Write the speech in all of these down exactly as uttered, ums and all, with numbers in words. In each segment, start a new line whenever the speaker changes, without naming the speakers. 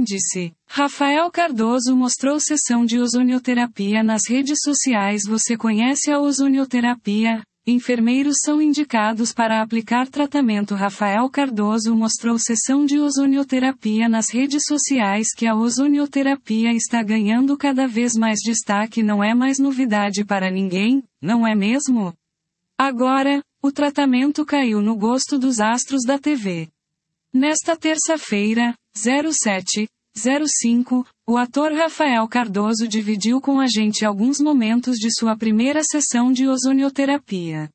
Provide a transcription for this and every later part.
Índice. Rafael Cardoso mostrou sessão de ozonioterapia nas redes sociais. Você conhece a ozonioterapia? Enfermeiros são indicados para aplicar tratamento. Rafael Cardoso mostrou sessão de ozonioterapia nas redes sociais. Que a ozonioterapia está ganhando cada vez mais destaque. Não é mais novidade para ninguém, não é mesmo? Agora, o tratamento caiu no gosto dos astros da T V. Nesta terça-feira, zero sete zero cinco, o ator Rafael Cardoso dividiu com a gente alguns momentos de sua primeira sessão de ozonioterapia.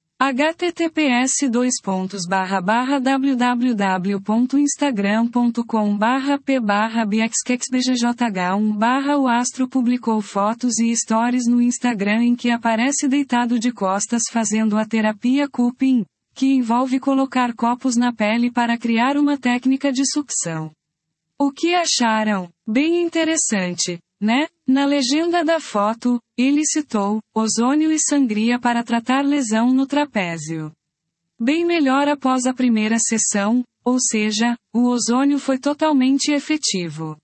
h t t p s dois pontos barra barra w w w ponto instagram ponto com barra p barra b x x b g j h um barra O astro publicou fotos e stories no Instagram em que aparece deitado de costas fazendo a terapia cupping, que envolve colocar copos na pele para criar uma técnica de sucção. O que acharam? Bem interessante, né? Na legenda da foto, ele citou ozônio e sangria para tratar lesão no trapézio. Bem melhor após a primeira sessão, ou seja, o ozônio foi totalmente efetivo.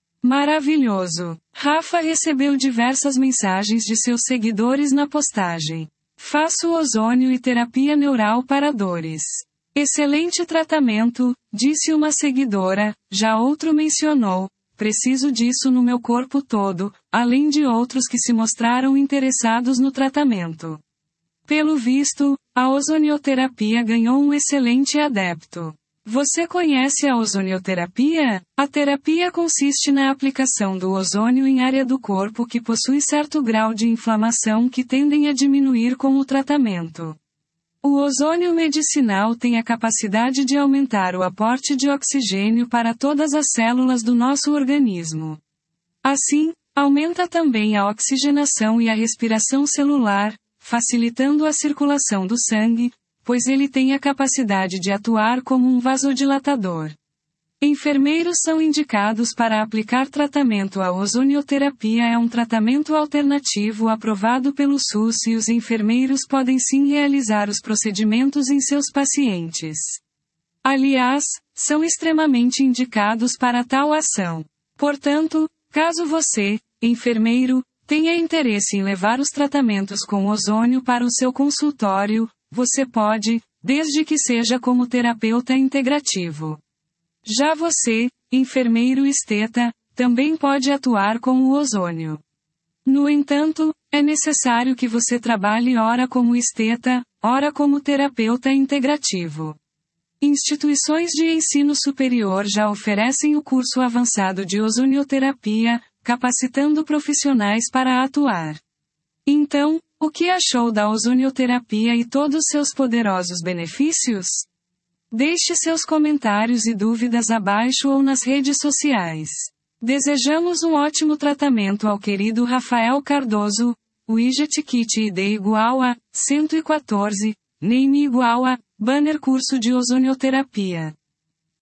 Maravilhoso! Rafa recebeu diversas mensagens de seus seguidores na postagem. Faço ozônio e terapia neural para dores. Excelente tratamento, disse uma seguidora. Já outro mencionou: preciso disso no meu corpo todo, além de outros que se mostraram interessados no tratamento. Pelo visto, a ozonioterapia ganhou um excelente adepto. Você conhece a ozonioterapia? A terapia consiste na aplicação do ozônio em área do corpo que possui certo grau de inflamação que tendem a diminuir com o tratamento. O ozônio medicinal tem a capacidade de aumentar o aporte de oxigênio para todas as células do nosso organismo. Assim, aumenta também a oxigenação e a respiração celular, facilitando a circulação do sangue, pois ele tem a capacidade de atuar como um vasodilatador. Enfermeiros são indicados para aplicar tratamento. A ozonioterapia é um tratamento alternativo aprovado pelo SUS e os enfermeiros podem sim realizar os procedimentos em seus pacientes. Aliás, são extremamente indicados para tal ação. Portanto, caso você, enfermeiro, tenha interesse em levar os tratamentos com ozônio para o seu consultório, você pode, desde que seja como terapeuta integrativo. Já você, enfermeiro esteta, também pode atuar com o ozônio. No entanto, é necessário que você trabalhe ora como esteta, ora como terapeuta integrativo. Instituições de ensino superior já oferecem o curso avançado de ozonioterapia, capacitando profissionais para atuar. Então, o que achou da ozonioterapia e todos seus poderosos benefícios? Deixe seus comentários e dúvidas abaixo ou nas redes sociais. Desejamos um ótimo tratamento ao querido Rafael Cardoso. Widget Kit I D igual a cento e quatorze, Name igual a banner curso de ozonioterapia.